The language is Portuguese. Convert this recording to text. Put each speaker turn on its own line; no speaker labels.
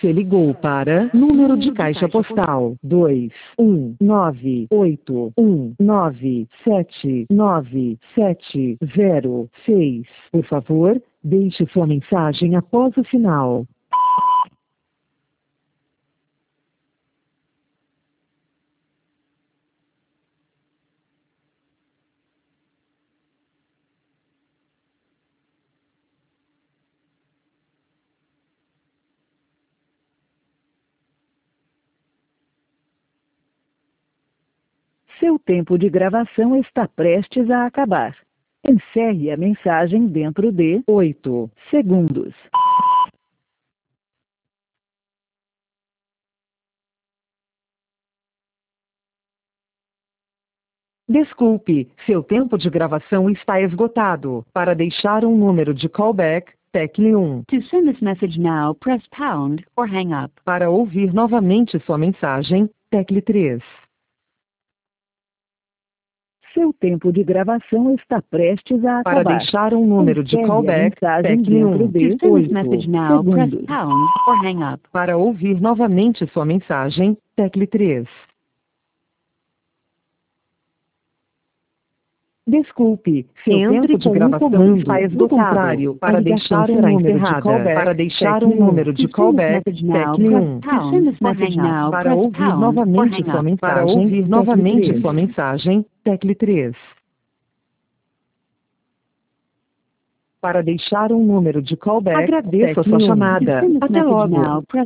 Você ligou para número de caixa postal 21981979706. Por favor, deixe sua mensagem após o sinal. Seu tempo de gravação está prestes a acabar. Encerre a mensagem dentro de 8 segundos. Desculpe, seu tempo de gravação está esgotado. Para deixar um número de callback, tecle 1.
To send this message now, press pound or hang up.
Para ouvir novamente sua mensagem, tecle 3. Seu tempo de gravação está prestes a acabar.
Para deixar um número de callback, tecle 1.
To send this message now, press pound or hang up.
Para ouvir novamente sua mensagem, tecle 3. Desculpe, seu tempo de gravação está esgotado. Para deixar um número de callback, tecle 1. Para ouvir novamente sua mensagem, tecle 3. Para deixar um número de callback, agradeço a sua chamada. Até logo.